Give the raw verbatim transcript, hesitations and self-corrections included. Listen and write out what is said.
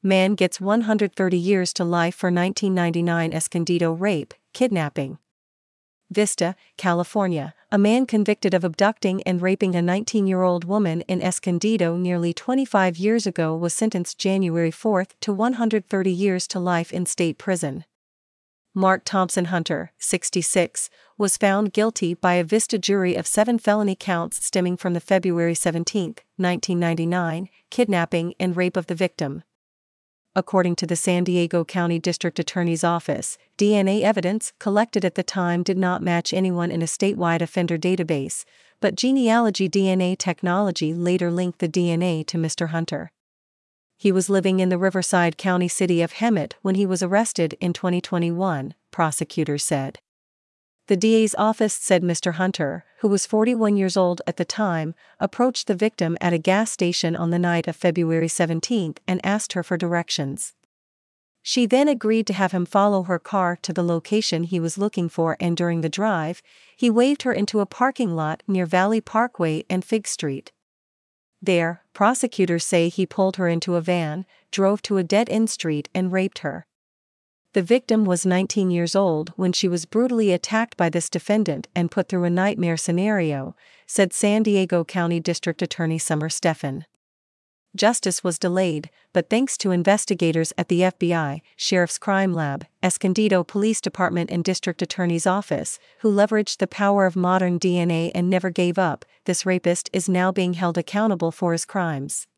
Man gets one hundred thirty years to life for nineteen ninety-nine Escondido rape, kidnapping. Vista, California. A man convicted of abducting and raping a nineteen-year-old woman in Escondido nearly twenty-five years ago was sentenced January fourth to one hundred thirty years to life in state prison. Mark Thompson Hunter, sixty-six, was found guilty by a Vista jury of seven felony counts stemming from the February seventeenth, nineteen ninety-nine, kidnapping and rape of the victim. According to the San Diego County District Attorney's Office, D N A evidence collected at the time did not match anyone in a statewide offender database, but genealogy D N A technology later linked the D N A to Mister Hunter. He was living in the Riverside County city of Hemet when he was arrested in twenty twenty-one, prosecutors said. The D A's office said Mister Hunter, who was forty-one years old at the time, approached the victim at a gas station on the night of February seventeenth and asked her for directions. She then agreed to have him follow her car to the location he was looking for, and during the drive, he waved her into a parking lot near Valley Parkway and Fig Street. There, prosecutors say he pulled her into a van, drove to a dead-end street and raped her. The victim was nineteen years old when she was brutally attacked by this defendant and put through a nightmare scenario, said San Diego County District Attorney Summer Stephan. Justice was delayed, but thanks to investigators at the F B I, Sheriff's Crime Lab, Escondido Police Department and District Attorney's Office, who leveraged the power of modern D N A and never gave up, this rapist is now being held accountable for his crimes.